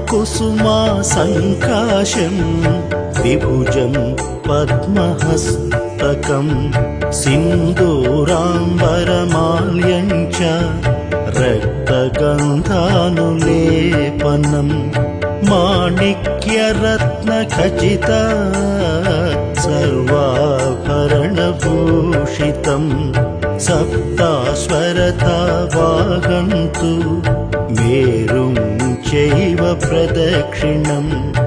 कुसुमासङ्काशं विभुजं पद्महस्तकं सिन्दूराम्बरमाल्यं च रक्तगन्धानुलेपनं माणिक्यरत्नखचित सर्वाभरणभूषितं सप्तास्वरतावाहं तु मेरुं चैव प्रदक्षिणं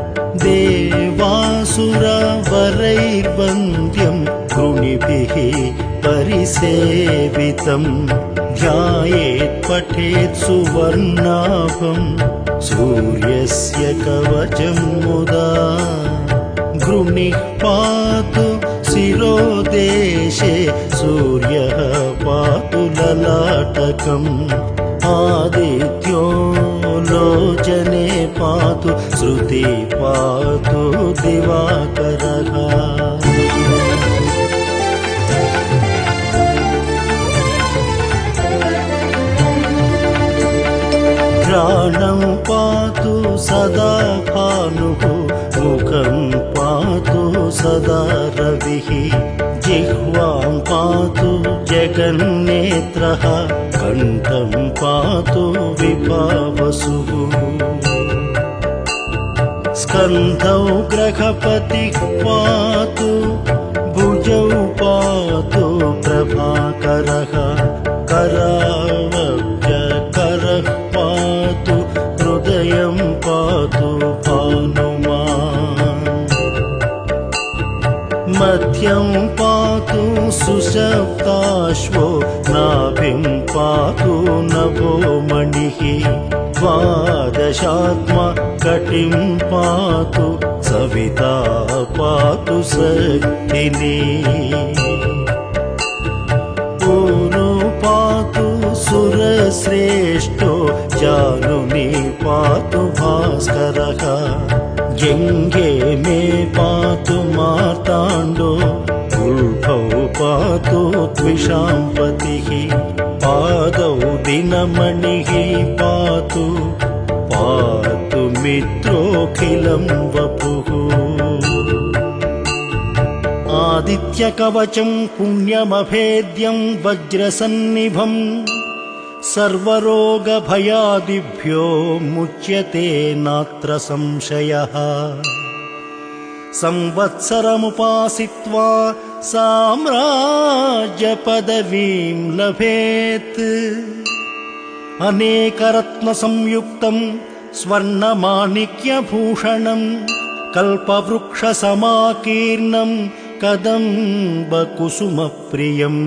देवासुरवरैर्वन्द्यं गुणिभिः परिसेवितं ध्यायेत् पठेत् सुवर्णाभं सूर्यस्य कवचं मुदा गृणिः पातु शिरोदेशे सूर्यः पातु ललाटकम् आदित्यो लोचने पातु श्रुति पातु दिवाकरः घ्राणं पातु सदा भानुः मुखं पातु सदा रविः जिह्वां पातु जगन्नेत्रः कण्ठं पातु विभावसुः स्कन्धौ ग्रहपतिः पातु भुजौ पातु प्रभाकरः करावव्यकरः पातु हृदयं पातु भानुमान् मध्यं पातु सुषुप्ताश्वो नाभिं पातु नभोमणिः द्वादशात्मा कटिं पातु सविता पातु शक्तिनी ऊरू पातु सुरश्रेष्ठो जानुनी पातु भास्करः यङ्गे मे पातु मार्ताण्डो उल्भौ पातु द्विषाम्पतिः पादौ दिनमणिः पातु पातु मित्रोऽखिलं वपुः आदित्यकवचं पुण्यमभेद्यं वज्रसन्निभं सर्वरोगभयादिभ्यो मुच्यते नात्र संशयः संवत्सरमुपासित्वा साम्राज्यपदवीं लभेत् अनेकरत्नसंयुक्तं स्वर्णमाणिक्यभूषणं कल्पवृक्षसमाकीर्णं कदम्बकुसुमप्रियम्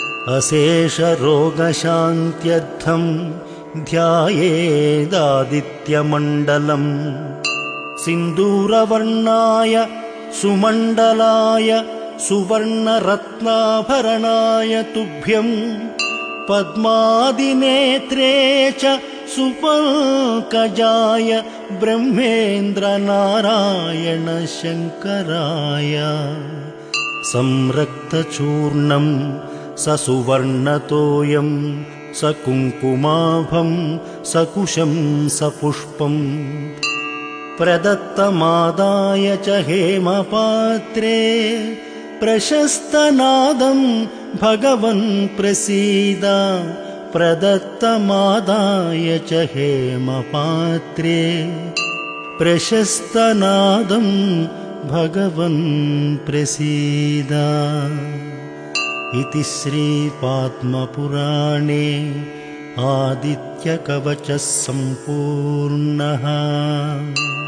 अशेषरोगशान्त्यर्थं ध्यायेदादित्यमण्डलम् सिन्दूरवर्णाय सुमण्डलाय सुवर्णरत्नाभरणाय तुभ्यं पद्मादिनेत्रे च सुपङ्कजाय ब्रह्मेन्द्रनारायण शङ्कराय संरक्तचूर्णं ससुवर्णतोयं सकुङ्कुमाभं सकुशं सपुष्पम् प्रदत्तमादाय च हेमपात्रे प्रशस्तनादं भगवन् प्रसीद प्रदत्तमादाय च हेमपात्रे प्रशस्तनादं भगवन् प्रसीद इति श्रीपद्मपुराणे आदित्यकवचः सम्पूर्णः।